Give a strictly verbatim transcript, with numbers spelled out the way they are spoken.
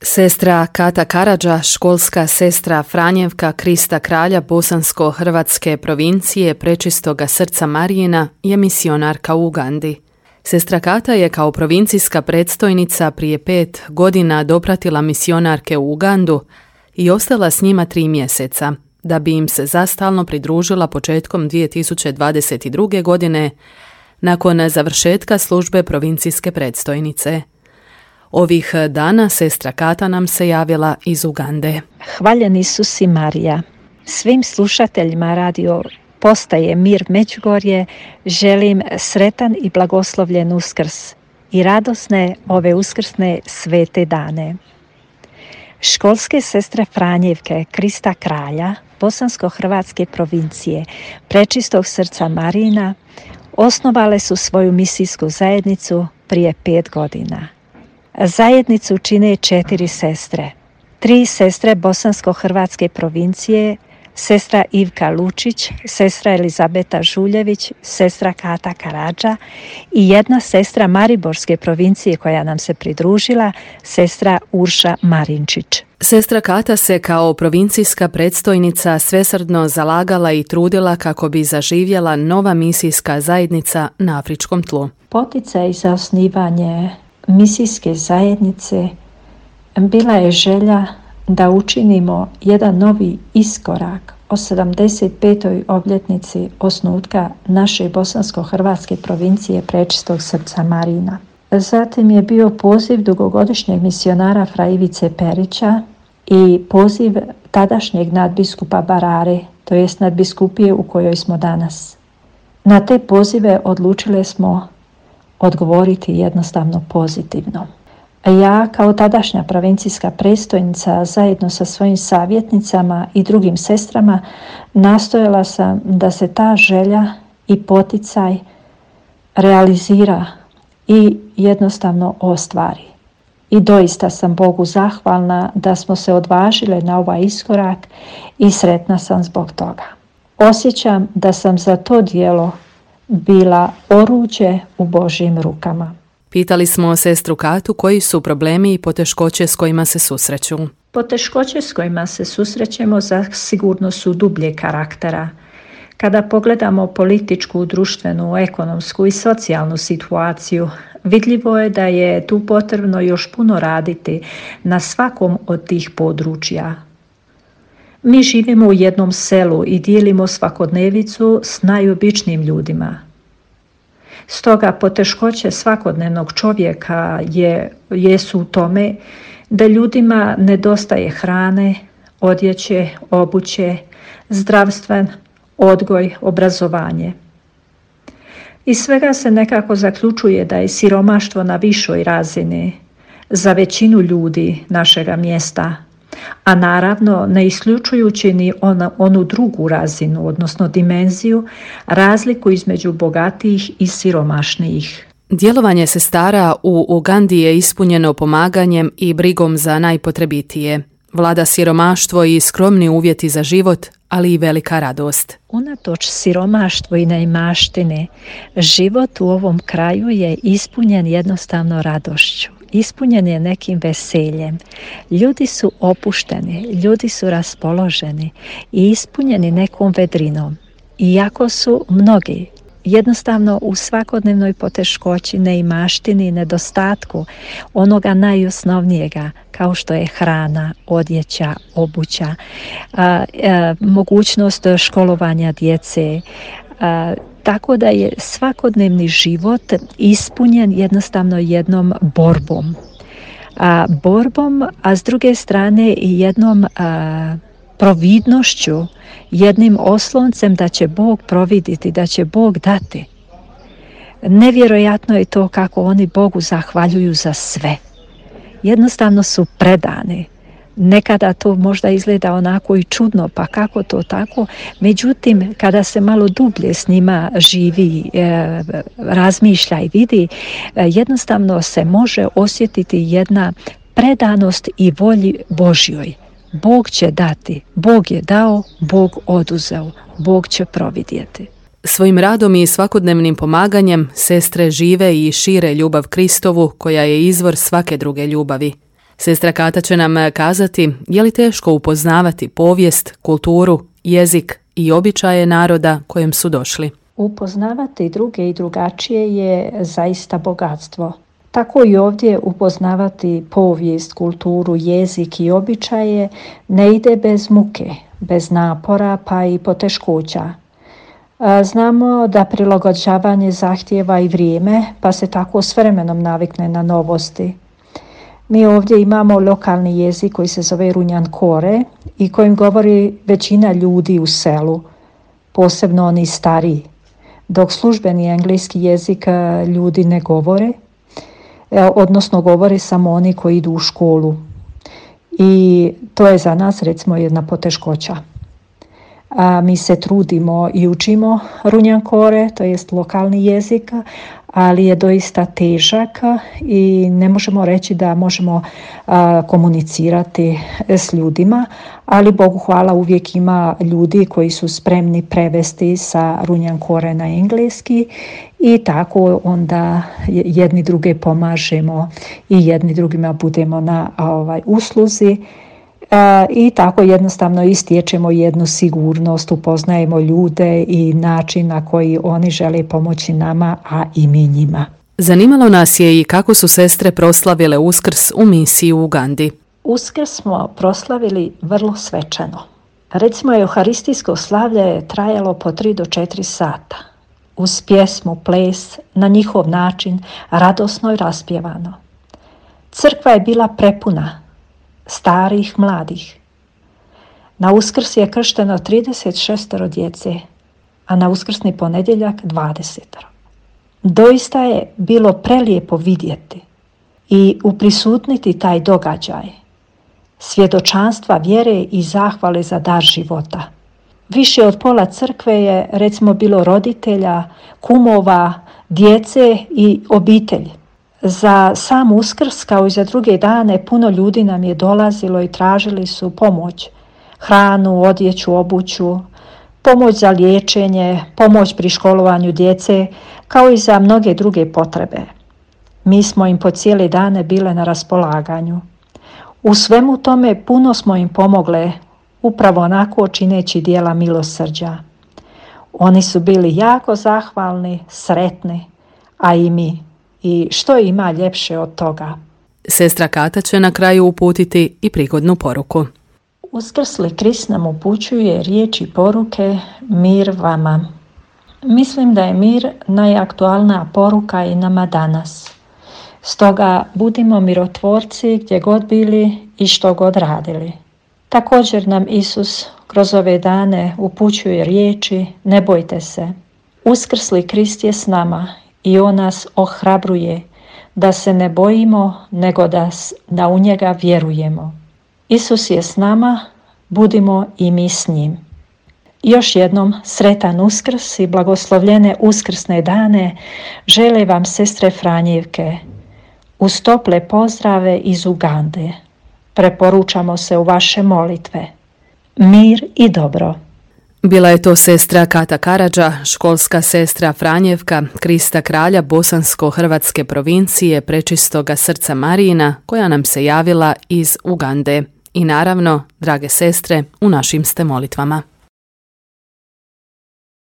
Sestra Kata Karadža, školska sestra Franjevka Krista kralja Bosansko-hrvatske provincije Prečistoga srca Marijina, je misionarka u Ugandi. Sestra Kata je kao provincijska predstojnica prije pet godina dopratila misionarke u Ugandu i ostala s njima tri mjeseca, da bi im se zastalno pridružila početkom dvije tisuće dvadeset druge. godine nakon završetka službe provincijske predstojnice. Ovih dana sestra Kata nam se javila iz Ugande. Hvaljen Isus i Marija. Svim slušateljima radio postaje Mir Međugorje želim sretan i blagoslovljen Uskrs i radosne ove uskrsne svete dane. Školske sestre Franjevke Krista kralja Bosansko-hrvatske provincije Prečistog srca Marijina osnovale su svoju misijsku zajednicu prije pet godina. Zajednicu čine četiri sestre. Tri sestre Bosansko-hrvatske provincije, sestra Ivka Lučić, sestra Elizabeta Žuljević, sestra Kata Karadža i jedna sestra Mariborske provincije koja nam se pridružila, sestra Urša Marinčić. Sestra Kata se kao provincijska predstojnica svesrdno zalagala i trudila kako bi zaživjela nova misijska zajednica na afričkom tlu. Poticaj za osnivanje misijske zajednice bila je želja da učinimo jedan novi iskorak o sedamdeset petoj obljetnici osnutka naše Bosansko-hrvatske provincije Prečistog srca Marijina. Zatim je bio poziv dugogodišnjeg misionara Fra Ivice Perića i poziv tadašnjeg nadbiskupa Barare, to jest nadbiskupije u kojoj smo danas. Na te pozive odlučile smo odgovoriti jednostavno pozitivno. Ja kao tadašnja provincijska predstojnica zajedno sa svojim savjetnicama i drugim sestrama nastojala sam da se ta želja i poticaj realizira i jednostavno ostvari. I doista sam Bogu zahvalna da smo se odvažile na ovaj iskorak i sretna sam zbog toga. Osjećam da sam za to djelo bila oruđe u Božjim rukama. Pitali smo sestru Katu koji su problemi i poteškoće s kojima se susreću. Poteškoće s kojima se susrećemo zasigurno su dublje karaktera. Kada pogledamo političku, društvenu, ekonomsku i socijalnu situaciju, vidljivo je da je tu potrebno još puno raditi na svakom od tih područja. Mi živimo u jednom selu i dijelimo svakodnevicu s najobičnijim ljudima. Stoga poteškoće svakodnevnog čovjeka je, jesu u tome da ljudima nedostaje hrane, odjeće, obuće, zdravstven, odgoj, obrazovanje. Iz svega se nekako zaključuje da je siromaštvo na višoj razini za većinu ljudi našega mjesta, a naravno ne isključujući ni ona, onu drugu razinu, odnosno dimenziju, razliku između bogatijih i siromašnijih. Djelovanje sestara u Ugandi je ispunjeno pomaganjem i brigom za najpotrebitije. Vlada siromaštvo i skromni uvjeti za život, ali i velika radost. Unatoč siromaštvu i neimaštine, život u ovom kraju je ispunjen jednostavno radošću. Ispunjen je nekim veseljem. Ljudi su opušteni, ljudi su raspoloženi i ispunjeni nekom vedrinom. Iako su mnogi jednostavno u svakodnevnoj poteškoći, neimaštini, nedostatku onoga najosnovnijega kao što je hrana, odjeća, obuća, a, a, mogućnost školovanja djece, a, tako da je svakodnevni život ispunjen jednostavno jednom borbom. A, borbom, a s druge strane i jednom a, providnošću, jednim osloncem da će Bog providiti, da će Bog dati. Nevjerojatno je to kako oni Bogu zahvaljuju za sve. Jednostavno su predani. Nekada to možda izgleda onako i čudno, pa kako to tako? Međutim, kada se malo dublje s njima živi, e, razmišlja i vidi, e, jednostavno se može osjetiti jedna predanost i volji Božjoj. Bog će dati, Bog je dao, Bog oduzeo, Bog će providjeti. Svojim radom i svakodnevnim pomaganjem sestre žive i šire ljubav Kristovu koja je izvor svake druge ljubavi. Sestra Kata će nam kazati je li teško upoznavati povijest, kulturu, jezik i običaje naroda kojem su došli. Upoznavati druge i drugačije je zaista bogatstvo. Tako i ovdje upoznavati povijest, kulturu, jezik i običaje ne ide bez muke, bez napora pa i poteškoća. Znamo da prilagođavanje zahtijeva i vrijeme, pa se tako s vremenom navikne na novosti. Mi ovdje imamo lokalni jezik koji se zove Runjankore i kojim govori većina ljudi u selu, posebno oni stariji. Dok službeni engleski jezik ljudi ne govore, odnosno govore samo oni koji idu u školu. I to je za nas recimo jedna poteškoća. A mi se trudimo i učimo Runjankore, to jest lokalni jezik, ali je doista težak i ne možemo reći da možemo a, komunicirati s ljudima, ali Bogu hvala uvijek ima ljudi koji su spremni prevesti sa Runjankore na engleski i tako onda jedni druge pomažemo i jedni drugima budemo na ovaj, usluzi. E, I tako jednostavno istječemo jednu sigurnost, upoznajemo ljude i način na koji oni žele pomoći nama, a i mi njima. Zanimalo nas je i kako su sestre proslavile Uskrs u misiji u Ugandi. Uskrs smo proslavili vrlo svečano. Recimo, euharistijsko slavlje je trajalo po tri do četiri sata. Uz pjesmu, ples, na njihov način, radosno i raspjevano. Crkva je bila prepuna starih, mladih. Na Uskrs je kršteno trideset šest djece, a na uskrsni ponedjeljak dvadeset. Doista je bilo prelijepo vidjeti i uprisutniti taj događaj, svjedočanstva vjere i zahvale za dar života. Više od pola crkve je recimo bilo roditelja, kumova, djece i obitelji. Za sam Uskrs, kao i za druge dane, puno ljudi nam je dolazilo i tražili su pomoć. Hranu, odjeću, obuću, pomoć za liječenje, pomoć pri školovanju djece, kao i za mnoge druge potrebe. Mi smo im po cijele dane bile na raspolaganju. U svemu tome puno smo im pomogle, upravo onako čineći dijela milosrđa. Oni su bili jako zahvalni, sretni, a i mi. I što ima ljepše od toga? Sestra Kata će na kraju uputiti i prigodnu poruku. Uskrsli Krist nam upućuje riječi poruke mir vama. Mislim da je mir najaktualnija poruka i nama danas. Stoga budimo mirotvorci gdje god bili i što god radili. Također nam Isus kroz ove dane upućuje riječi ne bojte se. Uskrsli Krist je s nama i on nas ohrabruje da se ne bojimo, nego da, da u njega vjerujemo. Isus je s nama, budimo i mi s njim. Još jednom sretan Uskrs i blagoslovljene uskrsne dane žele vam sestre Franjevke. Uz tople pozdrave iz Ugande. Preporučamo se u vaše molitve. Mir i dobro. Bila je to sestra Kata Karadža, školska sestra Franjevka Krista kralja Bosansko-Hrvatske provincije Prečistoga srca Marijina, koja nam se javila iz Ugande. I naravno, drage sestre, u našim ste molitvama.